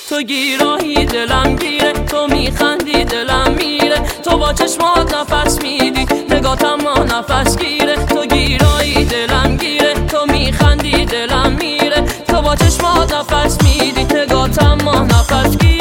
تو گیرایی دلم گیره، تو میخندی دلم میره، تو با چشمات نفس میدی نگاتم ما نفس گیره. تو گیرایی دلم گیره، تو میخندی دلم میره، تو با چشمات نفس میدی نگاتم ما نفس گیره.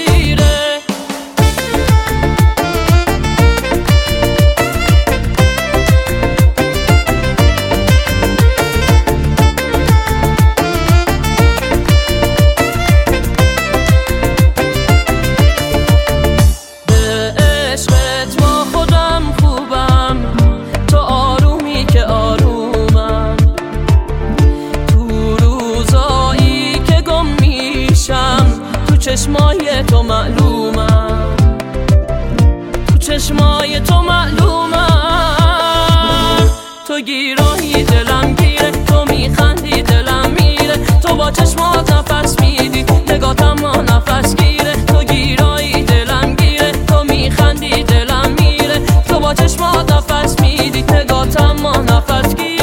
چشمای تو معلومم، تو چشمای تو معلومم. تو گیرایی دلم گیره، تو میخندی دلم میره، تو با چشمات نفس میدی نگاتم ما نفس گیره. تو گیرایی دلم گیره، تو میخندی دلم میره، تو با چشمات نفس میدی نگاتم ما نفس گیره.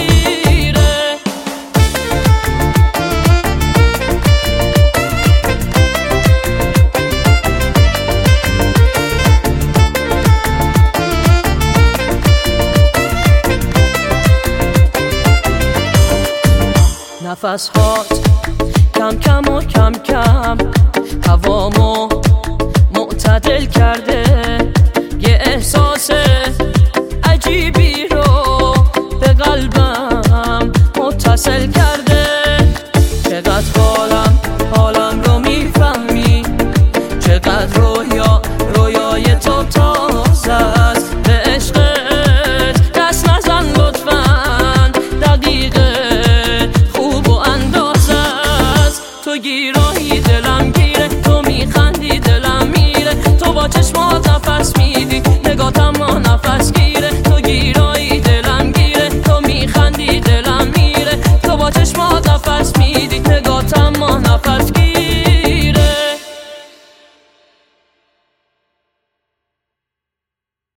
نفس هات کم کم و کم کم هوامو معتدل کرده، یه احساس عجیبی رو به قلبم متصل کرده. چقدر حالم رو میفهمی، چقدر رویای تو تازه است. به عشقت دست نزن لطفاً، دقیقه خوب و اندازه است. تو گیر